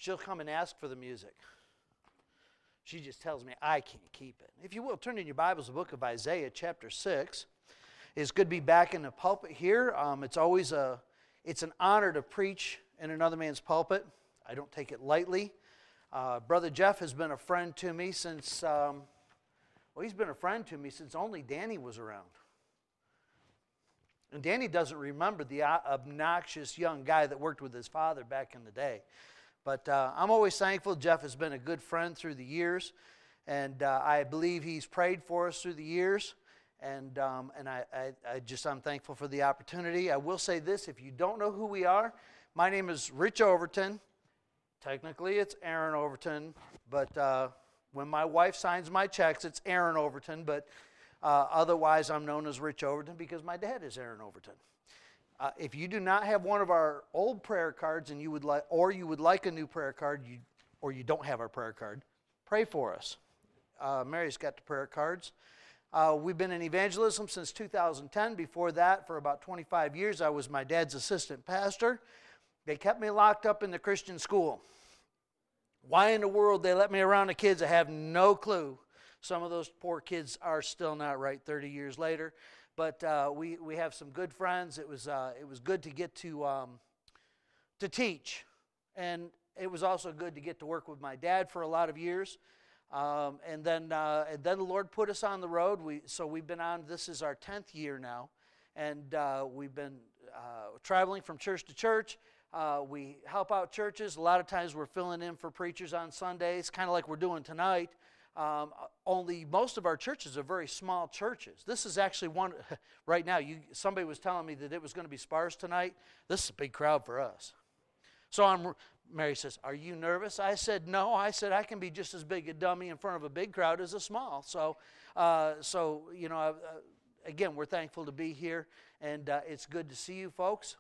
she'll come and ask for the music. She just tells me I can't keep it. If you will, turn in your Bibles, the book of Isaiah, chapter 6. It's good to be back in the pulpit here. It's an honor to preach in another man's pulpit. I don't take it lightly. Brother Jeff has been a friend to me since, he's been a friend to me since only Danny was around. And Danny doesn't remember the obnoxious young guy that worked with his father back in the day. But I'm always thankful. Jeff has been a good friend through the years, and I believe he's prayed for us through the years, and I'm thankful for the opportunity. I will say this: if you don't know who we are, my name is Rich Overton. Technically, it's Aaron Overton, but when my wife signs my checks, it's Aaron Overton. But otherwise, I'm known as Rich Overton because my dad is Aaron Overton. If you do not have one of our old prayer cards and you would like a new prayer card, or you don't have our prayer card, pray for us. Mary's got the prayer cards. We've been in evangelism since 2010. Before that, for about 25 years, I was my dad's assistant pastor. They kept me locked up in the Christian school. Why in the world they let me around the kids, I have no clue. Some of those poor kids are still not right 30 years later. But we have some good friends. It was good to get to teach, and it was also good to get to work with my dad for a lot of years. And then the Lord put us on the road. We've been on. This is our 10th year now, and we've been traveling from church to church. We help out churches. A lot of times we're filling in for preachers on Sundays, kind of like we're doing tonight. Only most of our churches are very small churches. This is actually one, right now, somebody was telling me that it was going to be sparse tonight. This is a big crowd for us. So Mary says, "Are you nervous?" I said, "No." I said, "I can be just as big a dummy in front of a big crowd as a small." So again, we're thankful to be here, and it's good to see you folks.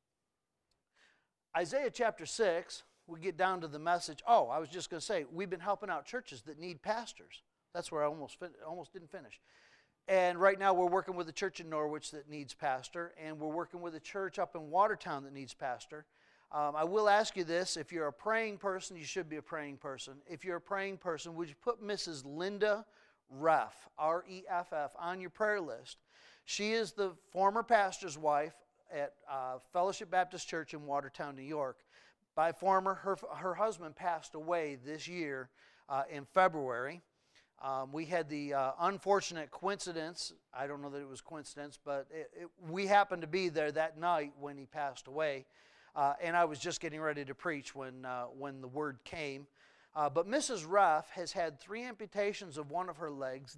Isaiah chapter 6. We get down to the message. I was just going to say, we've been helping out churches that need pastors. That's where I almost didn't finish. And right now we're working with a church in Norwich that needs pastor, and we're working with a church up in Watertown that needs pastor. I will ask you this: if you're a praying person, you should be a praying person. If you're a praying person, would you put Mrs. Linda Reff, R-E-F-F, on your prayer list? She is the former pastor's wife at Fellowship Baptist Church in Watertown, New York. Her husband passed away this year in February. We had the unfortunate coincidence, I don't know that it was coincidence, but we happened to be there that night when he passed away, and I was just getting ready to preach when the word came. But Mrs. Ruff has had 3 amputations of one of her legs.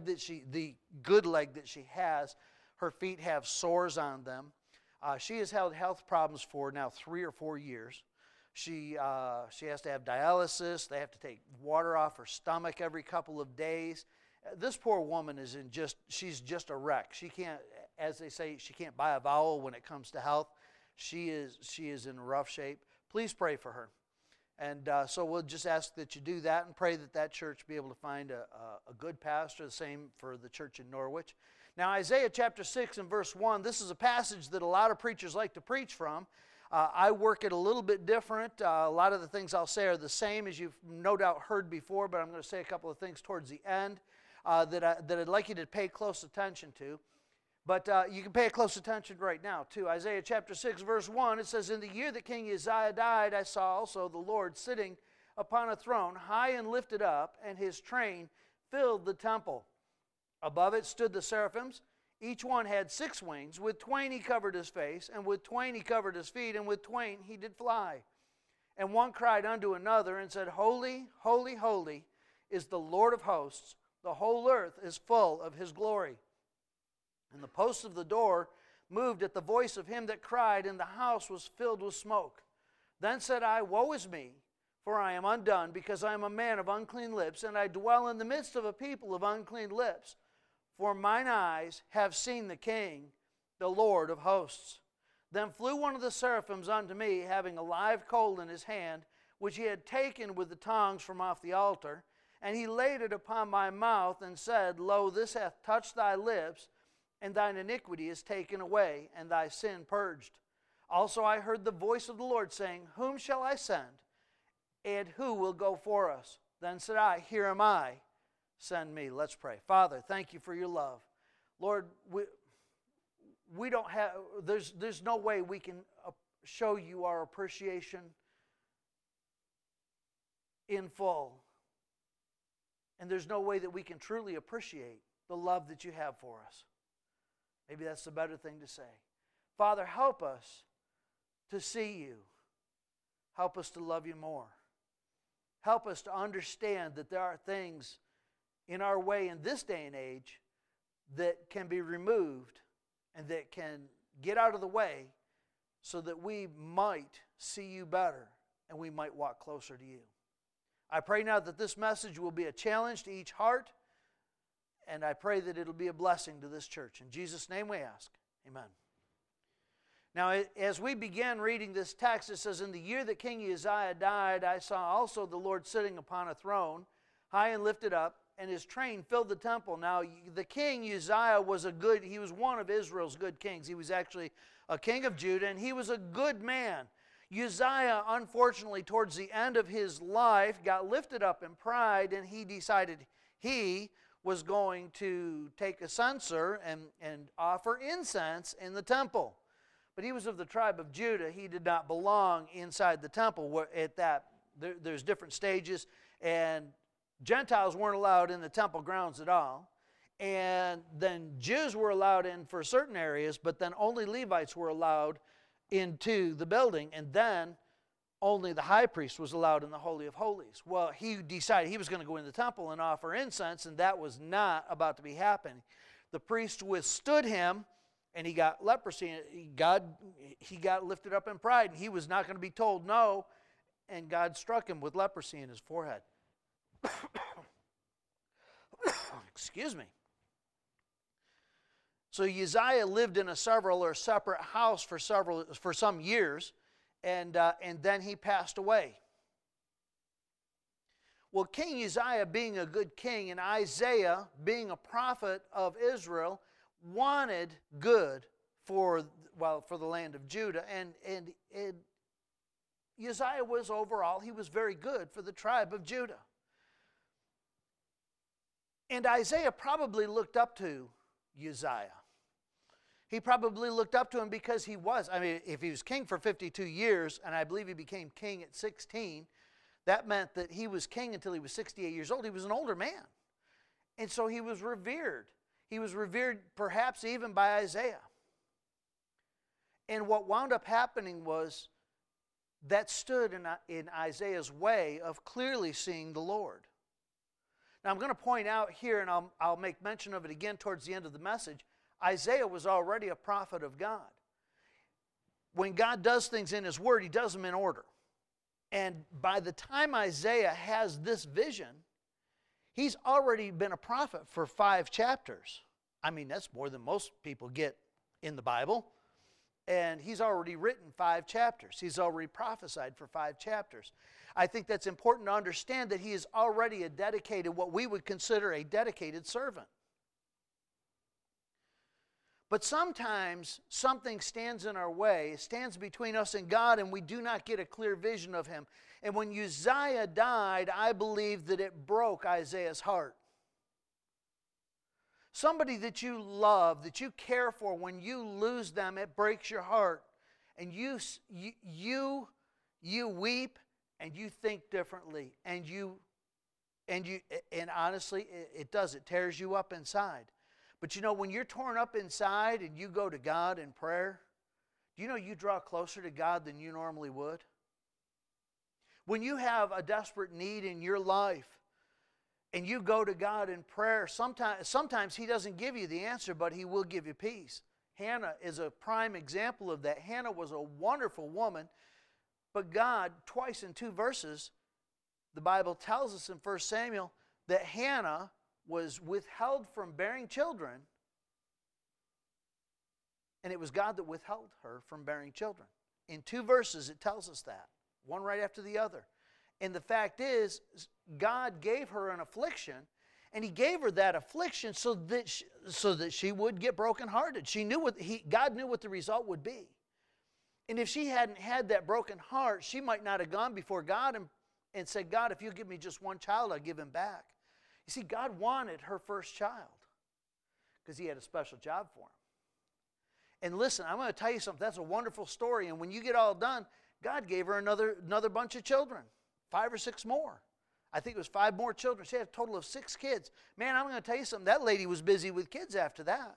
The good leg that she has, her feet have sores on them. She has had health problems for now 3 or 4 years. She has to have dialysis. They have to take water off her stomach every couple of days. This poor woman she's just a wreck. She can't, as they say, she can't buy a vowel when it comes to health. She is in rough shape. Please pray for her. And so we'll just ask that you do that and pray that church be able to find a good pastor, the same for the church in Norwich. Now, Isaiah chapter 6 and verse 1, this is a passage that a lot of preachers like to preach from. I work it a little bit different. A lot of the things I'll say are the same as you've no doubt heard before, but I'm going to say a couple of things towards the end that I'd like you to pay close attention to. But you can pay close attention right now to Isaiah chapter 6, verse 1. It says, "In the year that King Uzziah died, I saw also the Lord sitting upon a throne, high and lifted up, and his train filled the temple. Above it stood the seraphims. Each one had 6 wings. With twain he covered his face, and with twain he covered his feet, and with twain he did fly. And one cried unto another and said, Holy, holy, holy is the Lord of hosts. The whole earth is full of his glory. And the posts of the door moved at the voice of him that cried, and the house was filled with smoke. Then said I, Woe is me, for I am undone, because I am a man of unclean lips, and I dwell in the midst of a people of unclean lips. For mine eyes have seen the King, the Lord of hosts. Then flew one of the seraphims unto me, having a live coal in his hand, which he had taken with the tongs from off the altar. And he laid it upon my mouth, and said, Lo, this hath touched thy lips, and thine iniquity is taken away, and thy sin purged. Also I heard the voice of the Lord saying, Whom shall I send? And who will go for us? Then said I, Here am I, send me. Let's pray. Father, thank you for your love. Lord, we don't have, there's no way we can show you our appreciation in full. And there's no way that we can truly appreciate the love that you have for us. Maybe that's the better thing to say. Father, help us to see you. Help us to love you more. Help us to understand that there are things in our way in this day and age that can be removed and that can get out of the way so that we might see you better and we might walk closer to you. I pray now that this message will be a challenge to each heart, and I pray that it'll be a blessing to this church. In Jesus' name we ask. Amen. Now, as we began reading this text, it says, In the year that King Uzziah died, I saw also the Lord sitting upon a throne, high and lifted up, and his train filled the temple. Now, the king Uzziah he was one of Israel's good kings. He was actually a king of Judah, and he was a good man. Uzziah, unfortunately, towards the end of his life, got lifted up in pride, and he decided he was going to take a censer and offer incense in the temple. But he was of the tribe of Judah. He did not belong inside the temple. There's different stages, and Gentiles weren't allowed in the temple grounds at all. And then Jews were allowed in for certain areas, but then only Levites were allowed into the building, and then only the high priest was allowed in the Holy of Holies. Well, he decided he was going to go in the temple and offer incense, and that was not about to be happening. The priest withstood him, and he got leprosy. He got lifted up in pride, and he was not going to be told no, and God struck him with leprosy in his forehead. Excuse me. So Uzziah lived in a separate house for some years, and then he passed away. Well, King Uzziah, being a good king, and Isaiah, being a prophet of Israel, wanted good for the land of Judah, and Uzziah was overall, he was very good for the tribe of Judah. And Isaiah probably looked up to Uzziah. He probably looked up to him because he was. I mean, if he was king for 52 years, and I believe he became king at 16, that meant that he was king until he was 68 years old. He was an older man. And so he was revered. He was revered perhaps even by Isaiah. And what wound up happening was that stood in Isaiah's way of clearly seeing the Lord. Now I'm going to point out here, and I'll make mention of it again towards the end of the message, Isaiah was already a prophet of God. When God does things in His Word, He does them in order. And by the time Isaiah has this vision, he's already been a prophet for 5 chapters. I mean, that's more than most people get in the Bible. And he's already written 5 chapters. He's already prophesied for 5 chapters. I think that's important to understand that he is already what we would consider a dedicated servant. But sometimes something stands in our way, stands between us and God, and we do not get a clear vision of Him. And when Uzziah died, I believe that it broke Isaiah's heart. Somebody that you love, that you care for, when you lose them, it breaks your heart. And you weep and you think differently. And honestly, it does. It tears you up inside. But you know, when you're torn up inside and you go to God in prayer, do you know you draw closer to God than you normally would? When you have a desperate need in your life and you go to God in prayer, sometimes He doesn't give you the answer, but He will give you peace. Hannah is a prime example of that. Hannah was a wonderful woman, but God, twice in 2 verses, the Bible tells us in 1 Samuel that Hannah was withheld from bearing children, and it was God that withheld her from bearing children. In 2 verses it tells us that, one right after the other. And the fact is, God gave her an affliction, and He gave her that affliction so that she would get brokenhearted. God knew what the result would be. And if she hadn't had that broken heart, she might not have gone before God and said, God, if you give me just one child, I'll give him back. You see, God wanted her first child because he had a special job for him. And listen, I'm going to tell you something. That's a wonderful story. And when you get all done, God gave her another bunch of children, 5 or 6 more. I think it was 5 more children. She had a total of 6 kids. Man, I'm going to tell you something. That lady was busy with kids after that.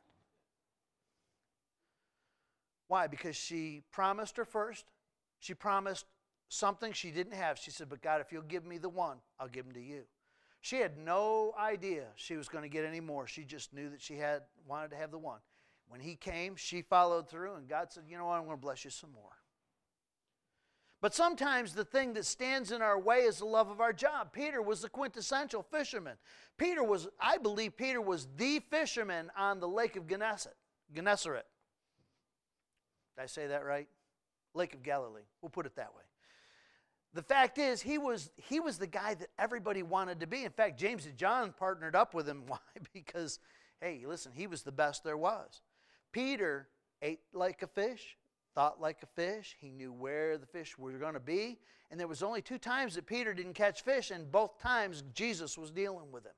Why? Because she promised her first. She promised something she didn't have. She said, but God, if you'll give me the one, I'll give him to you. She had no idea she was going to get any more. She just knew that she wanted to have the one. When he came, she followed through, and God said, you know what, I'm going to bless you some more. But sometimes the thing that stands in our way is the love of our job. Peter was the quintessential fisherman. I believe Peter was the fisherman on the Lake of Gennesaret. Did I say that right? Lake of Galilee. We'll put it that way. The fact is, he was the guy that everybody wanted to be. In fact, James and John partnered up with him. Why? Because, hey, listen, he was the best there was. Peter ate like a fish, thought like a fish. He knew where the fish were going to be. And there was only 2 times that Peter didn't catch fish, and both times Jesus was dealing with him.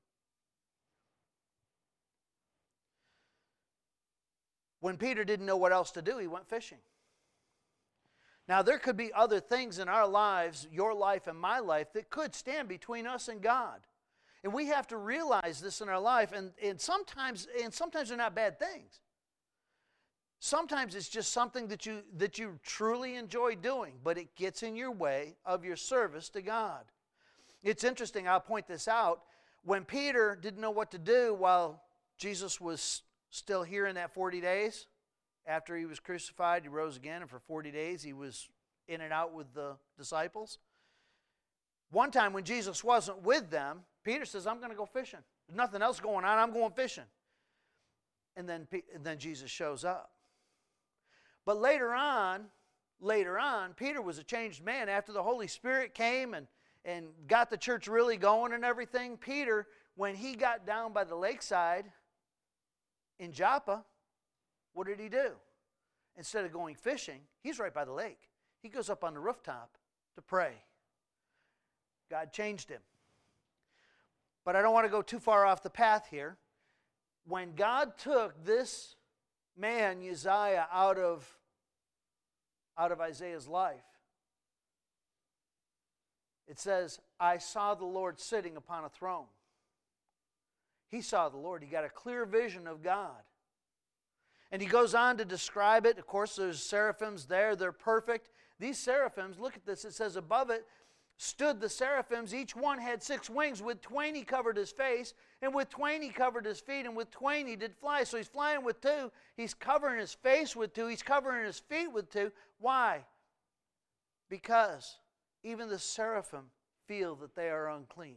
When Peter didn't know what else to do, he went fishing. Now, there could be other things in our lives, your life and my life, that could stand between us and God. And we have to realize this in our life, and sometimes they're not bad things. Sometimes it's just something that you truly enjoy doing, but it gets in your way of your service to God. It's interesting, I'll point this out. When Peter didn't know what to do while Jesus was still here in that 40 days, after he was crucified, he rose again, and for 40 days he was in and out with the disciples. One time when Jesus wasn't with them, Peter says, I'm going to go fishing. There's nothing else going on, I'm going fishing. And then Jesus shows up. But later on, Peter was a changed man. After the Holy Spirit came and got the church really going and everything, Peter, when he got down by the lakeside in Joppa, what did he do? Instead of going fishing, he's right by the lake. He goes up on the rooftop to pray. God changed him. But I don't want to go too far off the path here. When God took this man, Uzziah, out of Isaiah's life, it says, I saw the Lord sitting upon a throne. He saw the Lord. He got a clear vision of God. And he goes on to describe it. Of course, there's seraphims there. They're perfect. These seraphims, look at this. It says above it, stood the seraphims. Each one had 6 wings. With twain he covered his face, and with twain he covered his feet, and with twain he did fly. So he's flying with 2. He's covering his face with 2. He's covering his feet with 2. Why? Because even the seraphim feel that they are unclean.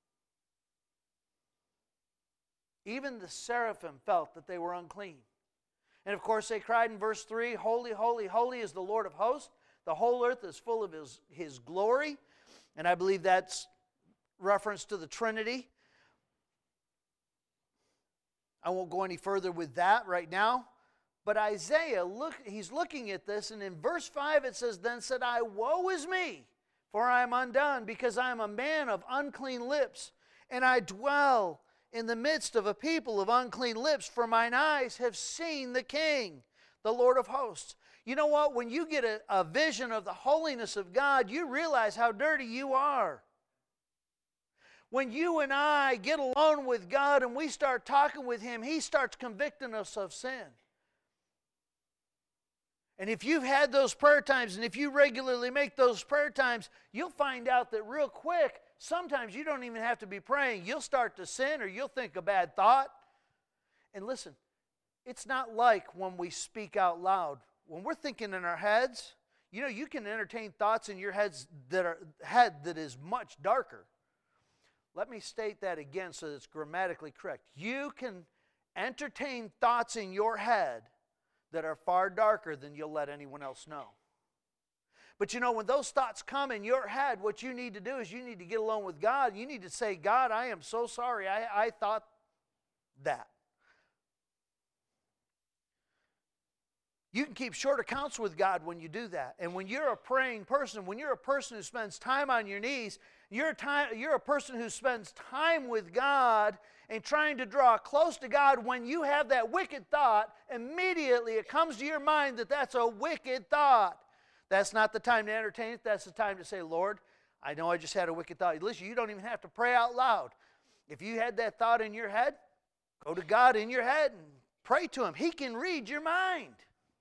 Even the seraphim felt that they were unclean. And of course they cried in verse 3, Holy, holy, holy is the Lord of hosts. The whole earth is full of his glory. And I believe that's reference to the Trinity. I won't go any further with that right now. But Isaiah, he's looking at this, and in verse 5 it says, Then said I, Woe is me, for I am undone, because I am a man of unclean lips, and I dwell in the midst of a people of unclean lips, for mine eyes have seen the King, the Lord of hosts. You know what? When you get a vision of the holiness of God, you realize how dirty you are. When you and I get alone with God and we start talking with Him, He starts convicting us of sin. And if you've had those prayer times, and if you regularly make those prayer times, you'll find out that real quick, sometimes you don't even have to be praying. You'll start to sin, or you'll think a bad thought. And listen, it's not like when we speak out loud. When we're thinking in our heads, you know, you can entertain thoughts in your head that is much darker. Let me state that again so that it's grammatically correct. You can entertain thoughts in your head that are far darker than you'll let anyone else know. But you know, when those thoughts come in your head, what you need to do is you need to get alone with God. You need to say, God, I am so sorry. I thought that. You can keep short accounts with God when you do that. And when you're a praying person, when you're a person who spends time on your knees, you're a person who spends time with God and trying to draw close to God. When you have that wicked thought, immediately it comes to your mind that that's a wicked thought. That's not the time to entertain it. That's the time to say, Lord, I know I just had a wicked thought. Listen, you don't even have to pray out loud. If you had that thought in your head, go to God in your head and pray to Him. He can read your mind.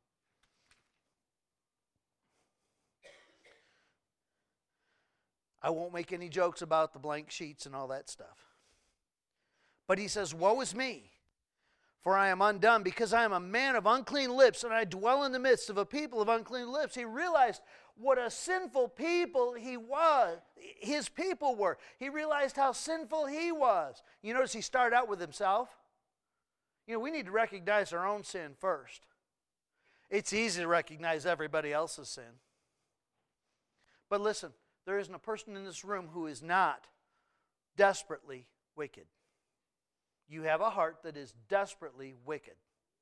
I won't make any jokes about the blank sheets and all that stuff. But he says, woe is me, for I am undone, because I am a man of unclean lips, and I dwell in the midst of a people of unclean lips. He realized what a sinful people his people were. He realized how sinful he was. You notice he started out with himself. You know, we need to recognize our own sin first. It's easy to recognize everybody else's sin. But listen, there isn't a person in this room who is not desperately wicked. You have a heart that is desperately wicked.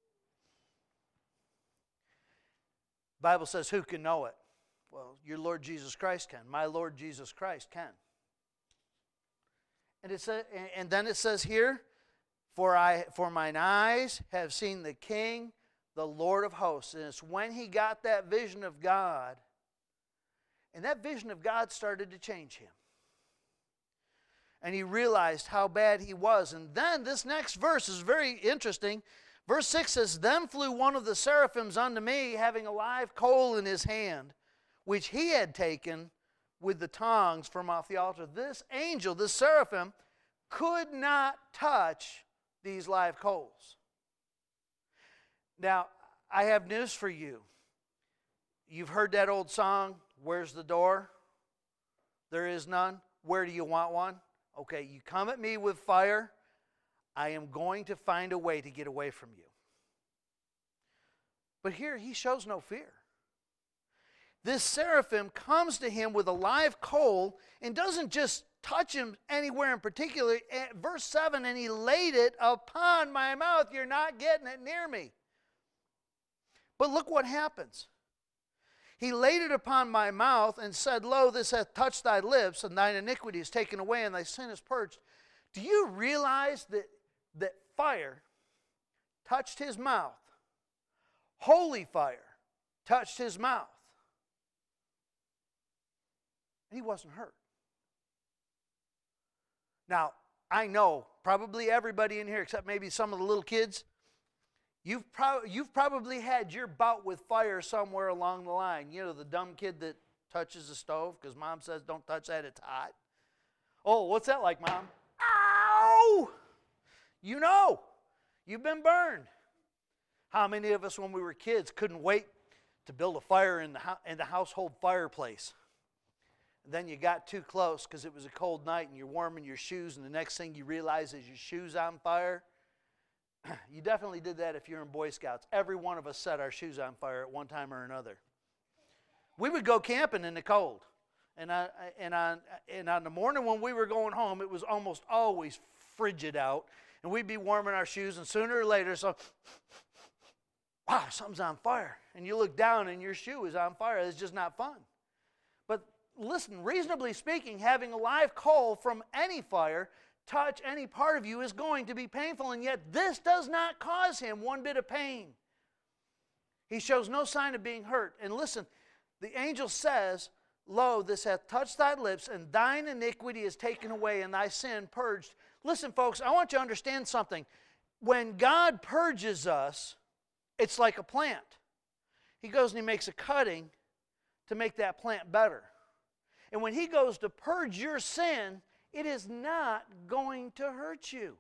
The Bible says, who can know it? Well, your Lord Jesus Christ can. My Lord Jesus Christ can. And then it says here, for mine eyes have seen the King, the Lord of hosts. And it's when he got that vision of God, and that vision of God started to change him. And he realized how bad he was. And then this next verse is very interesting. Verse 6 says, then flew one of the seraphims unto me, having a live coal in his hand, which he had taken with the tongs from off the altar. This angel, this seraphim, could not touch these live coals. Now, I have news for you. You've heard that old song, where's the door? There is none. Where do you want one? Okay, you come at me with fire, I am going to find a way to get away from you. But here, he shows no fear. This seraphim comes to him with a live coal and doesn't just touch him anywhere in particular. Verse 7, and he laid it upon my mouth. You're not getting it near me. But look what happens. He laid it upon my mouth and said, lo, this hath touched thy lips, and thine iniquity is taken away, and thy sin is purged. Do you realize that fire touched his mouth? Holy fire touched his mouth. And he wasn't hurt. Now, I know probably everybody in here, except maybe some of the little kids, you've probably had your bout with fire somewhere along the line. You know, the dumb kid that touches the stove because mom says don't touch that, it's hot. Oh, what's that like, Mom? Ow! You know, you've been burned. How many of us when we were kids couldn't wait to build a fire in the household fireplace? And then you got too close because it was a cold night and you're warming your shoes, and the next thing you realize is your shoes on fire. You definitely did that if you're in Boy Scouts. Every one of us set our shoes on fire at one time or another. We would go camping in the cold. And on the morning when we were going home, it was almost always frigid out. And we'd be warming our shoes, and sooner or later, wow, something's on fire. And you look down and your shoe is on fire. It's just not fun. But listen, reasonably speaking, having a live coal from any fire touch any part of you is going to be painful, and yet this does not cause him one bit of pain. He shows no sign of being hurt. And listen, the angel says, lo, this hath touched thy lips, and thine iniquity is taken away, and thy sin purged. Listen, folks, I want you to understand something. When God purges us, it's like a plant. He goes and he makes a cutting to make that plant better. And when he goes to purge your sin, it is not going to hurt you.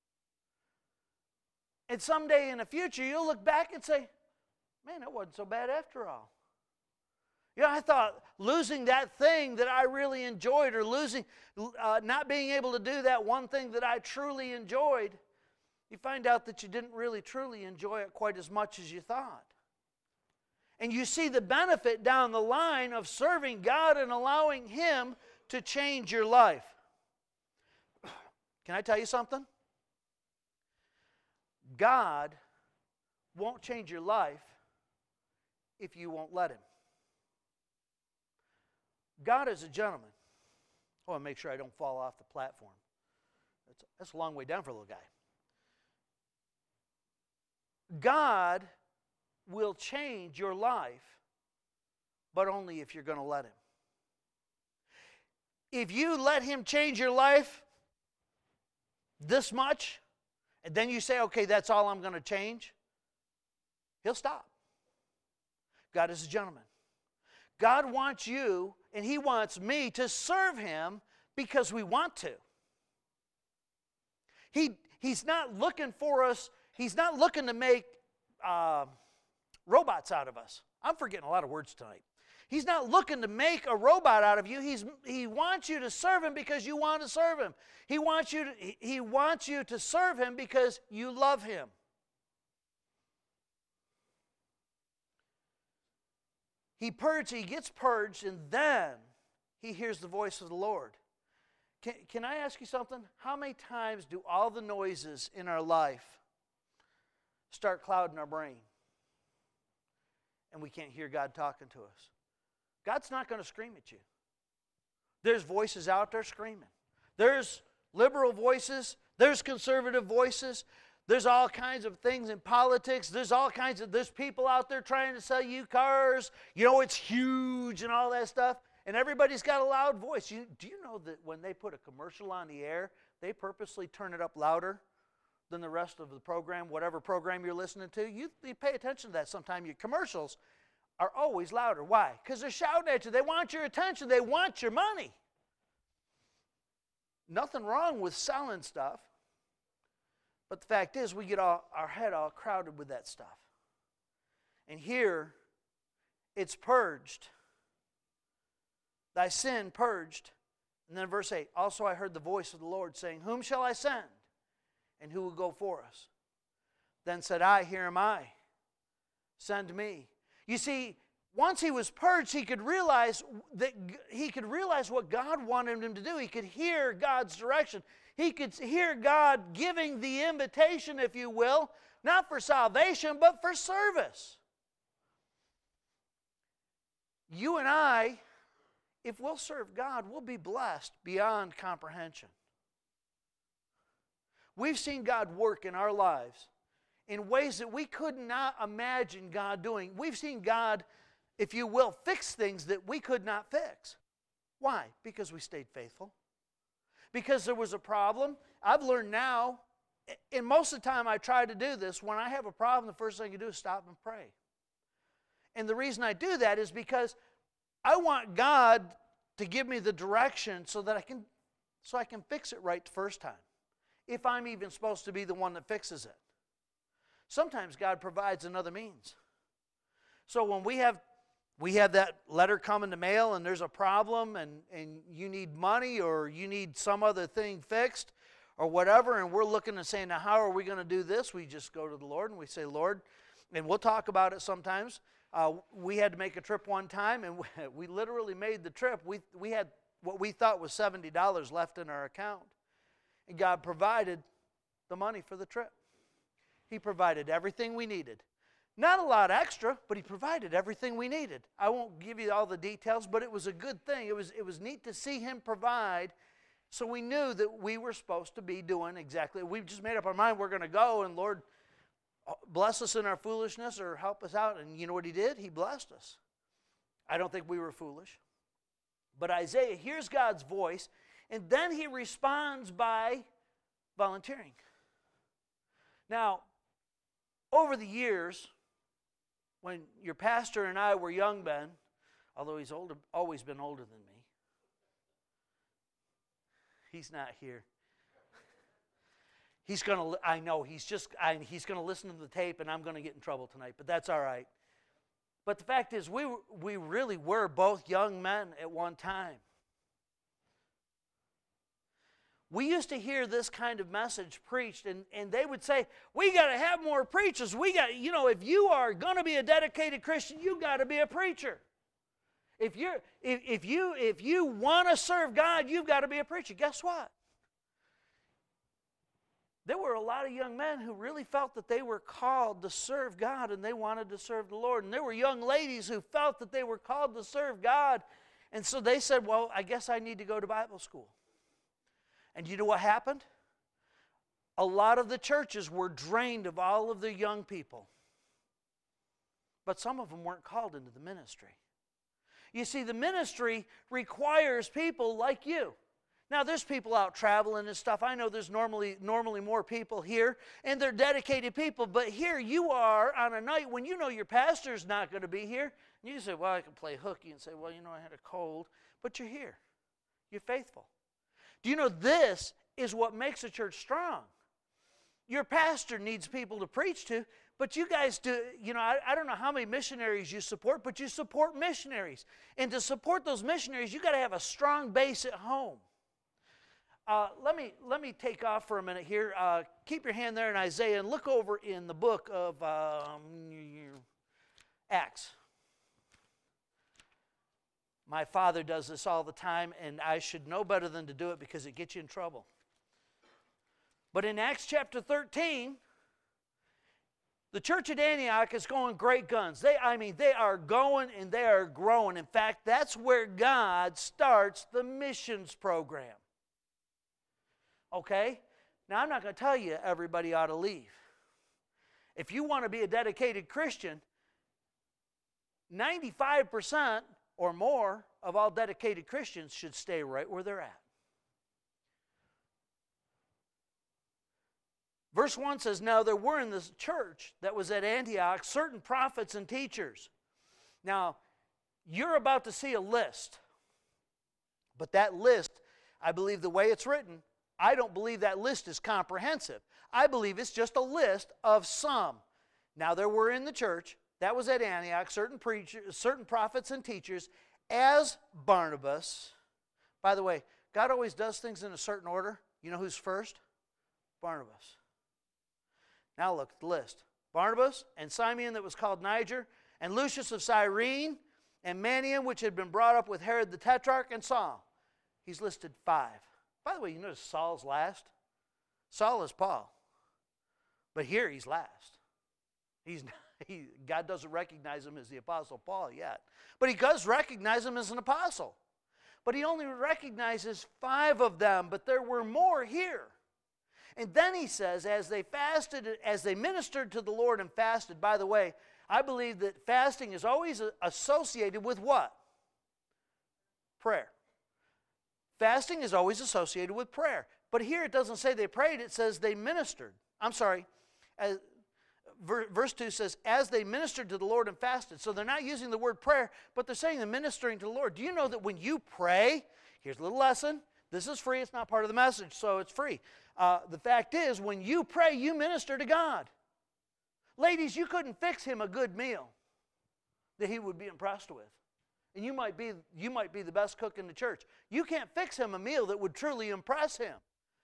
And someday in the future, you'll look back and say, man, that wasn't so bad after all. You know, I thought losing that thing that I really enjoyed, or not being able to do that one thing that I truly enjoyed, you find out that you didn't really truly enjoy it quite as much as you thought. And you see the benefit down the line of serving God and allowing Him to change your life. Can I tell you something? God won't change your life if you won't let him. God is a gentleman. I want to make sure I don't fall off the platform. That's a long way down for a little guy. God will change your life, but only if you're going to let him. If you let him change your life this much, and then you say, okay, that's all I'm going to change, he'll stop. God is a gentleman. God wants you, and he wants me to serve him because we want to. He's not looking for us. He's not looking to make robots out of us. I'm forgetting a lot of words tonight. He's not looking to make a robot out of you. He wants you to serve him because you want to serve him. He wants you to serve him because you love him. He gets purged, and then he hears the voice of the Lord. Can I ask you something? How many times do all the noises in our life start clouding our brain? And we can't hear God talking to us. God's not going to scream at you. There's voices out there screaming. There's liberal voices. There's conservative voices. There's all kinds of things in politics. There's people out there trying to sell you cars. You know, it's huge and all that stuff. And everybody's got a loud voice. Do you know that when they put a commercial on the air, they purposely turn it up louder than the rest of the program, whatever program you're listening to? You pay attention to that sometime. Your commercials are always louder. Why? Because they're shouting at you. They want your attention. They want your money. Nothing wrong with selling stuff. But the fact is, we get our head all crowded with that stuff. And here, it's purged. Thy sin purged. And then verse 8, also I heard the voice of the Lord saying, whom shall I send? And who will go for us? Then said I, here am I. Send me. You see, once he was purged, he could realize what God wanted him to do. He could hear God's direction. He could hear God giving the invitation, if you will, not for salvation, but for service. You and I, if we'll serve God, we'll be blessed beyond comprehension. We've seen God work in our lives in ways that we could not imagine God doing. We've seen God, if you will, fix things that we could not fix. Why? Because we stayed faithful. Because there was a problem. I've learned now, and most of the time I try to do this, when I have a problem, the first thing I do is stop and pray. And the reason I do that is because I want God to give me the direction so that I can fix it right the first time, if I'm even supposed to be the one that fixes it. Sometimes God provides another means. So when we have that letter come in the mail and there's a problem and you need money or you need some other thing fixed or whatever, and we're looking and saying, now how are we going to do this? We just go to the Lord and we say, Lord, and we'll talk about it sometimes. We had to make a trip one time, and we literally made the trip. We had what we thought was $70 left in our account. And God provided the money for the trip. He provided everything we needed. Not a lot extra, but he provided everything we needed. I won't give you all the details, but it was a good thing. It was neat to see him provide, so we knew that we were supposed to be doing exactly. We just made up our mind we're going to go, and Lord, bless us in our foolishness or help us out. And you know what he did? He blessed us. I don't think we were foolish. But Isaiah hears God's voice, and then he responds by volunteering. Now, over the years, when your pastor and I were young men, although he's always been older than me, he's not here. He's going to listen to the tape, and I'm going to get in trouble tonight, but that's all right. But the fact is, we really were both young men at one time. We used to hear this kind of message preached, and they would say, we got to have more preachers. If you are going to be a dedicated Christian, you got to be a preacher. If you want to serve God, you've got to be a preacher. Guess what? there were a lot of young men who really felt that they were called to serve God and they wanted to serve the Lord. And there were young ladies who felt that they were called to serve God. And so they said, well, I guess I need to go to Bible school. And you know what happened? A lot of the churches were drained of all of their young people. But some of them weren't called into the ministry. You see, the ministry requires people like you. Now, there's people out traveling and stuff. I know there's normally more people here, and they're dedicated people. But here you are on a night when you know your pastor's not going to be here. And you say, well, I can play hooky and say, well, you know, I had a cold. But you're here. You're faithful. Do you know this is what makes a church strong? Your pastor needs people to preach to, but you guys do, you know, I don't know how many missionaries you support, but you support missionaries. And to support those missionaries, you got to have a strong base at home. Let me take off for a minute here. Keep your hand there in Isaiah and look over in the book of Acts. My father does this all the time, and I should know better than to do it because it gets you in trouble. But in Acts chapter 13, the church at Antioch is going great guns. They are going and they are growing. In fact, that's where God starts the missions program. Okay? Now, I'm not going to tell you everybody ought to leave. If you want to be a dedicated Christian, 95% or more of all dedicated Christians should stay right where they're at. Verse 1 says, now there were in this church that was at Antioch certain prophets and teachers. Now, you're about to see a list. But that list, I believe the way it's written, I don't believe that list is comprehensive. I believe it's just a list of some. Now there were in the church, that was at Antioch, certain prophets and teachers, as Barnabas. By the way, God always does things in a certain order. You know who's first? Barnabas. Now look at the list. Barnabas, and Simeon that was called Niger, and Lucius of Cyrene, and Manaen, which had been brought up with Herod the Tetrarch, and Saul. He's listed 5. By the way, you notice Saul's last? Saul is Paul. But here he's last. God doesn't recognize him as the Apostle Paul yet. But he does recognize him as an apostle. But he only recognizes 5 of them, but there were more here. And then he says, as they fasted, as they ministered to the Lord and fasted, by the way, I believe that fasting is always associated with what? Prayer. Fasting is always associated with prayer. But here it doesn't say they prayed, it says they ministered. I'm sorry. Verse 2 says, as they ministered to the Lord and fasted. So they're not using the word prayer, but they're saying they're ministering to the Lord. Do you know that when you pray, here's a little lesson. This is free. It's not part of the message, so it's free. The fact is, when you pray, you minister to God. Ladies, you couldn't fix him a good meal that he would be impressed with. And you might be the best cook in the church. You can't fix him a meal that would truly impress him.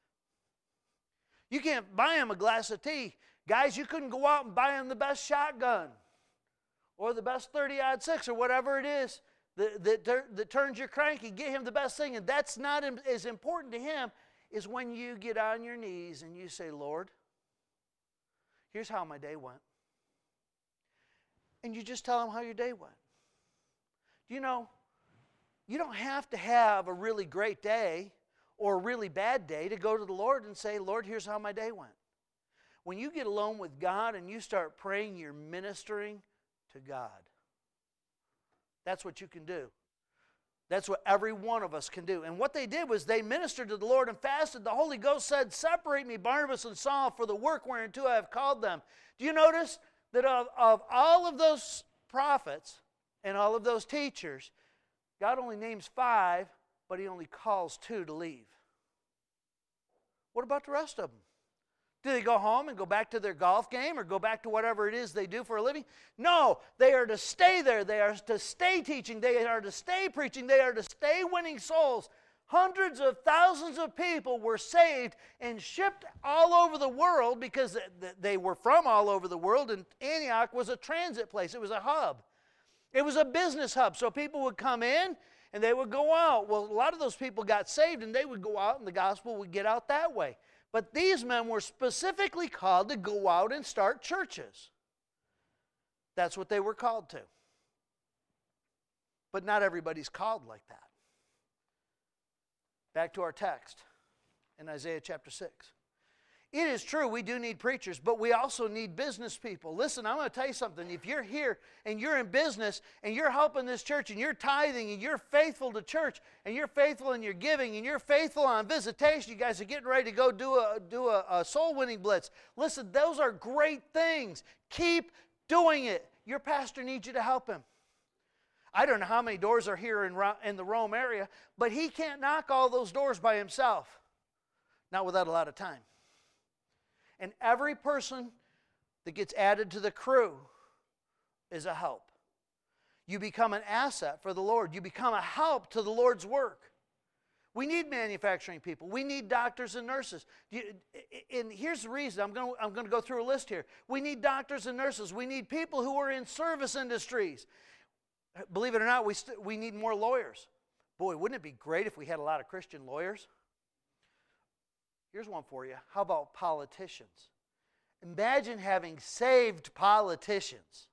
You can't buy him a glass of tea. Guys, you couldn't go out and buy him the best shotgun or the best 30-06 or whatever it is that turns you cranky. Get him the best thing. And that's not as important to him as when you get on your knees and you say, Lord, here's how my day went. And you just tell him how your day went. You know, you don't have to have a really great day or a really bad day to go to the Lord and say, Lord, here's how my day went. When you get alone with God and you start praying, you're ministering to God. That's what you can do. That's what every one of us can do. And what they did was they ministered to the Lord and fasted. The Holy Ghost said, separate me, Barnabas and Saul, for the work whereunto I have called them. Do you notice that of all of those prophets and all of those teachers, God only names 5, but he only calls 2 to leave? What about the rest of them? Do they go home and go back to their golf game or go back to whatever it is they do for a living? No, they are to stay there. They are to stay teaching. They are to stay preaching. They are to stay winning souls. Hundreds of thousands of people were saved and shipped all over the world because they were from all over the world, and Antioch was a transit place. It was a hub. It was a business hub, so people would come in and they would go out. Well, a lot of those people got saved, and they would go out, and the gospel would get out that way. But these men were specifically called to go out and start churches. That's what they were called to. But not everybody's called like that. Back to our text in Isaiah chapter 6. It is true, we do need preachers, but we also need business people. Listen, I'm going to tell you something. If you're here and you're in business and you're helping this church and you're tithing and you're faithful to church and you're faithful in your giving and you're faithful on visitation, you guys are getting ready to go do a soul winning blitz. Listen, those are great things. Keep doing it. Your pastor needs you to help him. I don't know how many doors are here in the Rome area, but he can't knock all those doors by himself. Not without a lot of time. And every person that gets added to the crew is a help. You become an asset for the Lord. You become a help to the Lord's work. We need manufacturing people. We need doctors and nurses. And here's the reason. I'm going to go through a list here. We need doctors and nurses. We need people who are in service industries. Believe it or not, we need more lawyers. Boy, wouldn't it be great if we had a lot of Christian lawyers? Here's one for you. How about politicians? Imagine having saved politicians.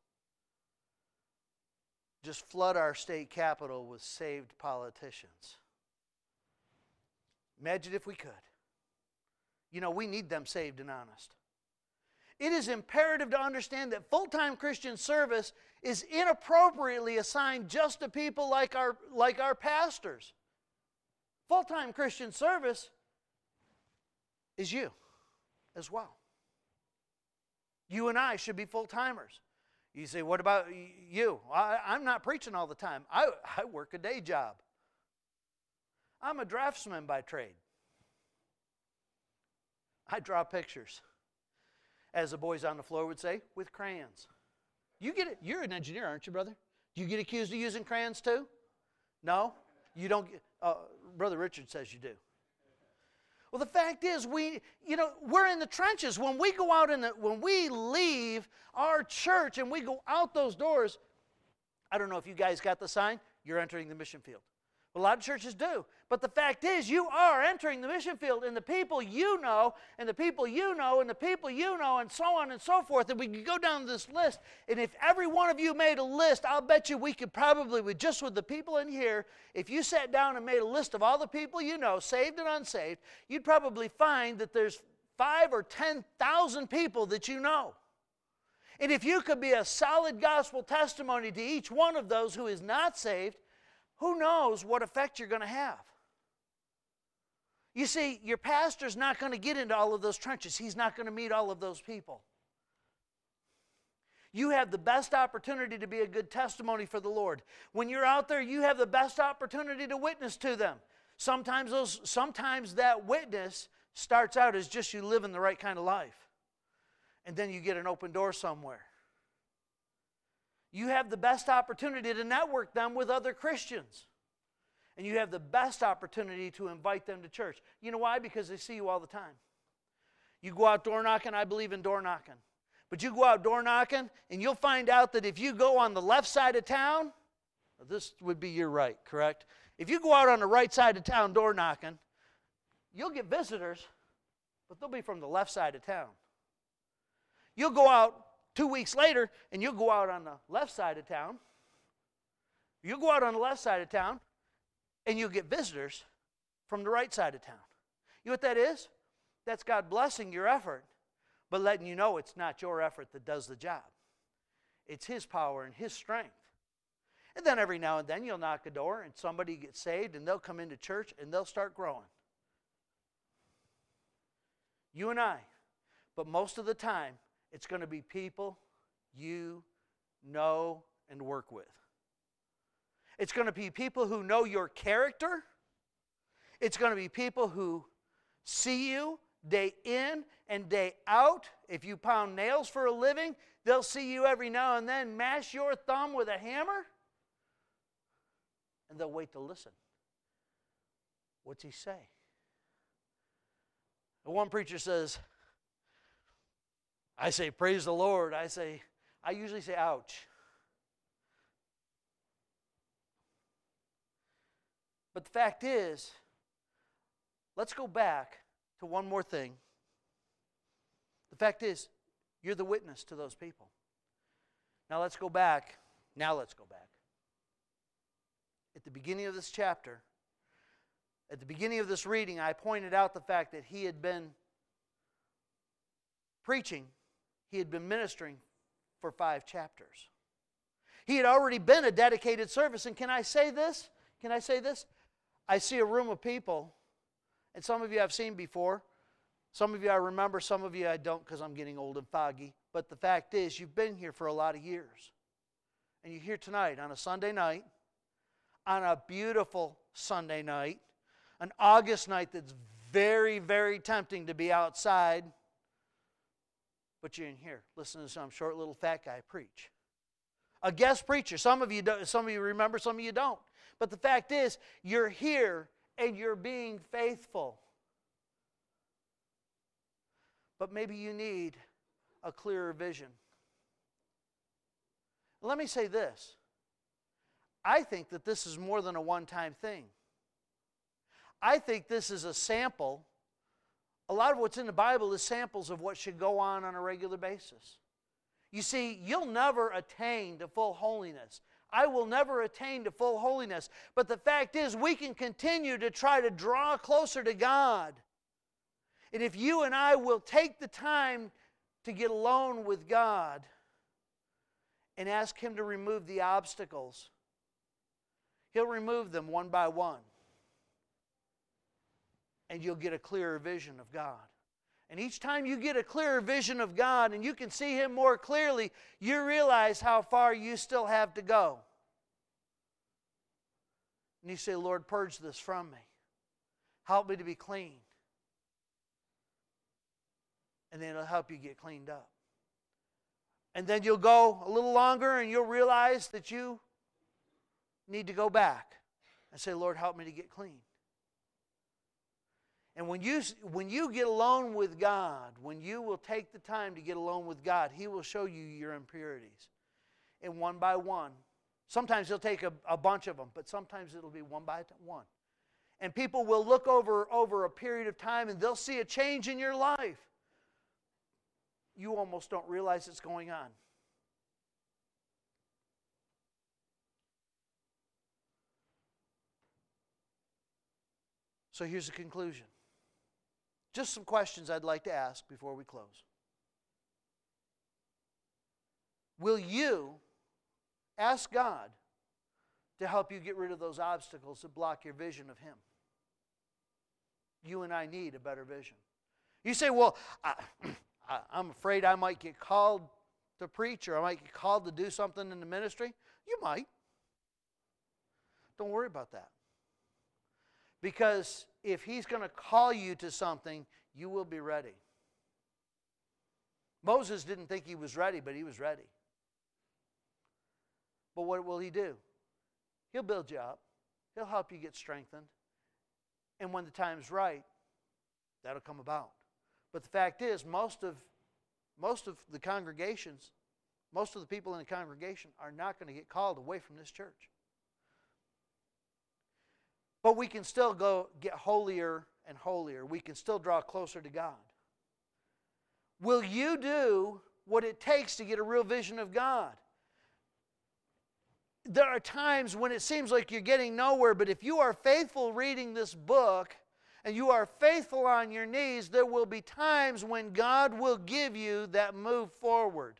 Just flood our state capitol with saved politicians. Imagine if we could. You know, we need them saved and honest. It is imperative to understand that full-time Christian service is inappropriately assigned just to people like our pastors. Full-time Christian service is you as well. You and I should be full-timers. You say, what about you? I'm not preaching all the time. I work a day job. I'm a draftsman by trade. I draw pictures, as the boys on the floor would say, with crayons. You get it. You're an engineer, aren't you, brother? Do you get accused of using crayons too? No? You don't get, Brother Richard says you do. Well, the fact is, we're in the trenches. When we go out when we leave our church and we go out those doors, I don't know if you guys got the sign, you're entering the mission field. A lot of churches do. But the fact is, you are entering the mission field, and the people you know, and the people you know, and the people you know, and so on and so forth. And we could go down this list, and if every one of you made a list, I'll bet you we could probably, with the people in here, if you sat down and made a list of all the people you know, saved and unsaved, you'd probably find that there's 5,000 or 10,000 people that you know. And if you could be a solid gospel testimony to each one of those who is not saved, who knows what effect you're going to have? You see, your pastor's not going to get into all of those trenches. He's not going to meet all of those people. You have the best opportunity to be a good testimony for the Lord. When you're out there, you have the best opportunity to witness to them. Sometimes that witness starts out as just you living the right kind of life. And then you get an open door somewhere. You have the best opportunity to network them with other Christians. And you have the best opportunity to invite them to church. You know why? Because they see you all the time. You go out door knocking, I believe in door knocking. But you go out door knocking, and you'll find out that if you go on the left side of town, this would be your right, correct? If you go out on the right side of town door knocking, you'll get visitors, but they'll be from the left side of town. You'll go out 2 weeks later, and you'll go out on the left side of town. You'll go out on the left side of town, and you'll get visitors from the right side of town. You know what that is? That's God blessing your effort, but letting you know it's not your effort that does the job. It's His power and His strength. And then every now and then you'll knock a door, and somebody gets saved, and they'll come into church, and they'll start growing. You and I. But most of the time, it's going to be people you know and work with. It's going to be people who know your character. It's going to be people who see you day in and day out. If you pound nails for a living, they'll see you every now and then mash your thumb with a hammer, and they'll wait to listen. What's he say? One preacher says, I say, praise the Lord. I usually say, ouch. But the fact is, let's go back to one more thing The fact is, you're the witness to those people. Now let's go back. At the beginning of this chapter, at the beginning of this reading, I pointed out the fact that he had been preaching, he had been ministering for 5 chapters. He had already been a dedicated service. And can I say this? I see a room of people, and some of you I've seen before. Some of you I remember, some of you I don't because I'm getting old and foggy. But the fact is, you've been here for a lot of years. And you're here tonight on a Sunday night, on a beautiful Sunday night, an August night that's very, very tempting to be outside. But you're in here listening to some short little fat guy preach. A guest preacher. Some of you remember, some of you don't. But the fact is, you're here and you're being faithful. But maybe you need a clearer vision. Let me say this. I think that this is more than a one-time thing. I think this is a sample. A lot of what's in the Bible is samples of what should go on a regular basis. You see, you'll never attain to full holiness. I will never attain to full holiness. But the fact is, we can continue to try to draw closer to God. And if you and I will take the time to get alone with God and ask Him to remove the obstacles, He'll remove them one by one. And you'll get a clearer vision of God. And each time you get a clearer vision of God and you can see Him more clearly, you realize how far you still have to go. And you say, Lord, purge this from me. Help me to be clean. And then it'll help you get cleaned up. And then you'll go a little longer and you'll realize that you need to go back and say, Lord, help me to get clean. And when you get alone with God, when you will take the time to get alone with God, He will show you your impurities. And one by one, sometimes He'll take a bunch of them, but sometimes it'll be one by one. And people will look over a period of time and they'll see a change in your life. You almost don't realize it's going on. So here's the conclusion. Just some questions I'd like to ask before we close. Will you ask God to help you get rid of those obstacles that block your vision of Him? You and I need a better vision. You say, well, I'm afraid I might get called to preach or I might get called to do something in the ministry. You might. Don't worry about that. Because if He's going to call you to something, you will be ready. Moses didn't think he was ready, but he was ready. But what will He do? He'll build you up. He'll help you get strengthened. And when the time's right, that'll come about. But the fact is, most of the congregations, most of the people in the congregation are not going to get called away from this church. But we can still go get holier and holier. We can still draw closer to God. Will you do what it takes to get a real vision of God? There are times when it seems like you're getting nowhere, but if you are faithful reading this book and you are faithful on your knees, there will be times when God will give you that move forward.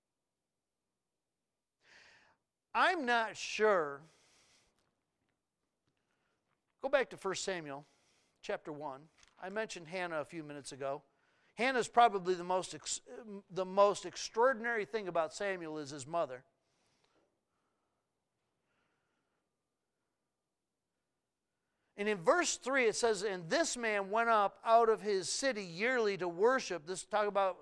I'm not sure. Go back to 1 Samuel chapter 1. I mentioned Hannah a few minutes ago. Hannah's probably the most extraordinary thing about Samuel is his mother. And in verse 3 it says, and this man went up out of his city yearly to worship. This is talking about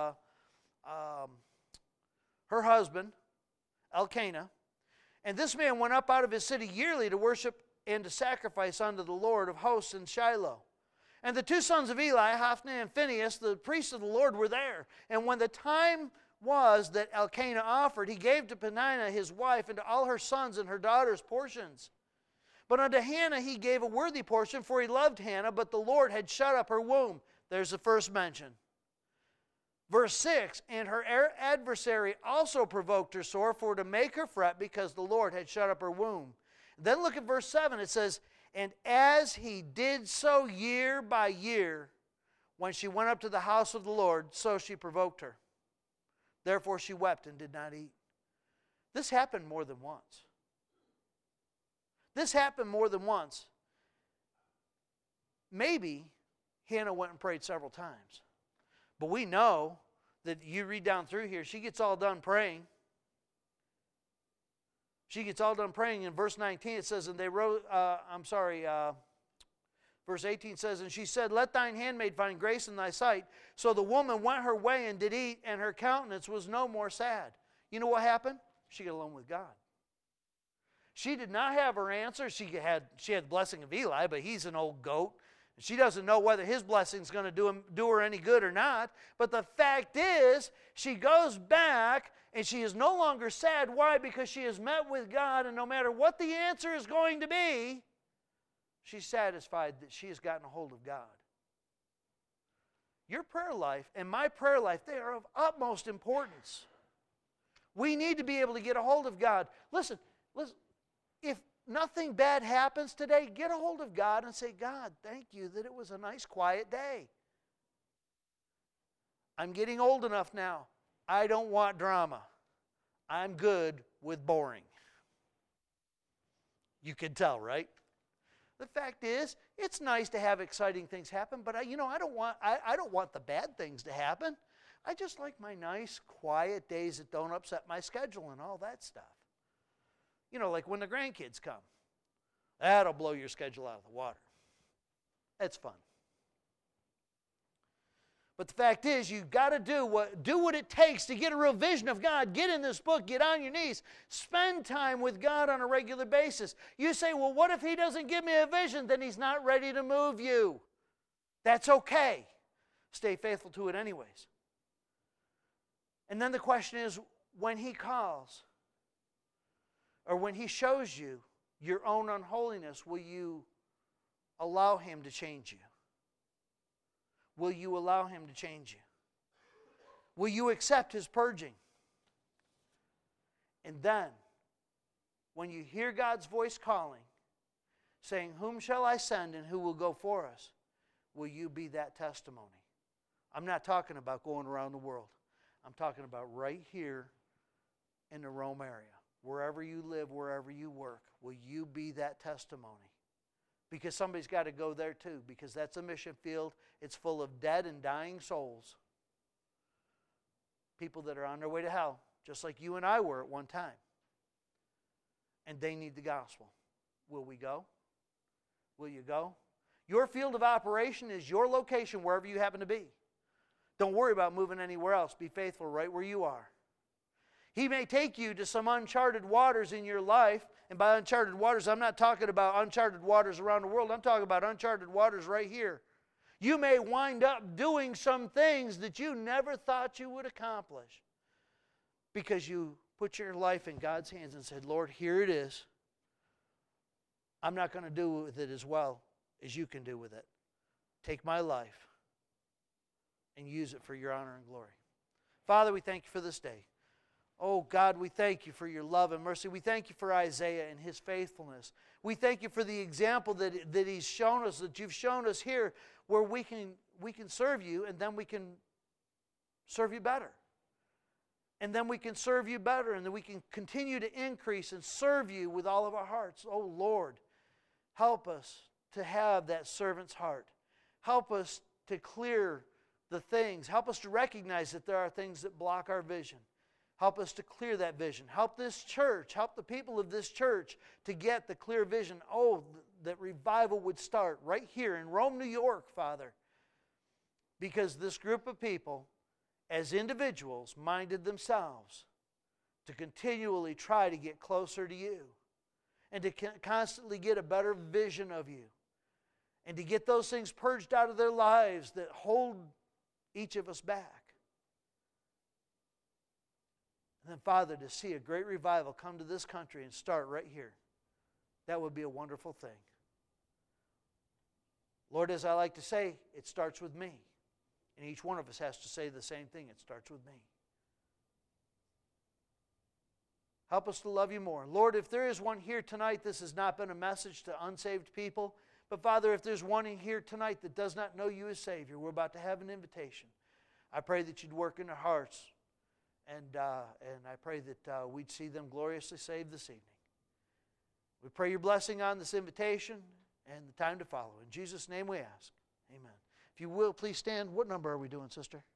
her husband, Elkanah. And this man went up out of his city yearly to worship and to sacrifice unto the Lord of hosts in Shiloh. And the two sons of Eli, Hophni and Phinehas, the priests of the Lord, were there. And when the time was that Elkanah offered, he gave to Peninnah his wife and to all her sons and her daughters portions. But unto Hannah he gave a worthy portion, for he loved Hannah, but the Lord had shut up her womb. There's the first mention. Verse 6, and her adversary also provoked her sore for to make her fret because the Lord had shut up her womb. Then look at verse 7. It says, and as he did so year by year, when she went up to the house of the Lord, so she provoked her. Therefore she wept and did not eat. This happened more than once. This happened more than once. Maybe Hannah went and prayed several times. But we know that you read down through here, she gets all done praying. She gets all done praying. In verse 19 it says, and they wrote, verse 18 says, and she said, let thine handmaid find grace in thy sight. So the woman went her way and did eat, and her countenance was no more sad. You know what happened? She got alone with God. She did not have her answer. She had the blessing of Eli, but he's an old goat. She doesn't know whether his blessing is going to do her any good or not. But the fact is, she goes back and she is no longer sad. Why? Because she has met with God, and no matter what the answer is going to be, she's satisfied that she has gotten a hold of God. Your prayer life and my prayer life, they are of utmost importance. We need to be able to get a hold of God. Listen, if nothing bad happens today, get a hold of God and say, God, thank you that it was a nice quiet day. I'm getting old enough now. I don't want drama. I'm good with boring. You can tell, right? The fact is, it's nice to have exciting things happen, but I don't want the bad things to happen. I just like my nice, quiet days that don't upset my schedule and all that stuff. You know, like when the grandkids come. That'll blow your schedule out of the water. That's fun. But the fact is, you've got to do what it takes to get a real vision of God. Get in this book. Get on your knees. Spend time with God on a regular basis. You say, well, what if He doesn't give me a vision? Then He's not ready to move you. That's okay. Stay faithful to it anyways. And then the question is, when He calls, or when He shows you your own unholiness, will you allow Him to change you? Will you allow Him to change you? Will you accept His purging? And then, when you hear God's voice calling, saying, whom shall I send and who will go for us? Will you be that testimony? I'm not talking about going around the world. I'm talking about right here in the Rome area. Wherever you live, wherever you work, will you be that testimony? Because somebody's got to go there too, because that's a mission field. It's full of dead and dying souls. People that are on their way to hell, just like you and I were at one time. And they need the gospel. Will we go? Will you go? Your field of operation is your location wherever you happen to be. Don't worry about moving anywhere else. Be faithful right where you are. He may take you to some uncharted waters in your life. And by uncharted waters, I'm not talking about uncharted waters around the world. I'm talking about uncharted waters right here. You may wind up doing some things that you never thought you would accomplish because you put your life in God's hands and said, Lord, here it is. I'm not going to do with it as well as you can do with it. Take my life and use it for your honor and glory. Father, we thank you for this day. Oh, God, we thank you for your love and mercy. We thank you for Isaiah and his faithfulness. We thank you for the example that he's shown us, that you've shown us here, where we can serve you, and then we can serve you better. And then we can serve you better, and then we can continue to increase and serve you with all of our hearts. Oh, Lord, help us to have that servant's heart. Help us to clear the things. Help us to recognize that there are things that block our vision. Help us to clear that vision. Help this church, help the people of this church to get the clear vision. Oh, that revival would start right here in Rome, New York, Father. Because this group of people, as individuals, minded themselves to continually try to get closer to you and to constantly get a better vision of you and to get those things purged out of their lives that hold each of us back. And then, Father, to see a great revival come to this country and start right here, that would be a wonderful thing. Lord, as I like to say, it starts with me. And each one of us has to say the same thing. It starts with me. Help us to love you more. Lord, if there is one here tonight, this has not been a message to unsaved people. But Father, if there's one in here tonight that does not know you as Savior, we're about to have an invitation. I pray that you'd work in their hearts. And I pray that we'd see them gloriously saved this evening. We pray your blessing on this invitation and the time to follow. In Jesus' name we ask. Amen. If you will, please stand. What number are we doing, sister?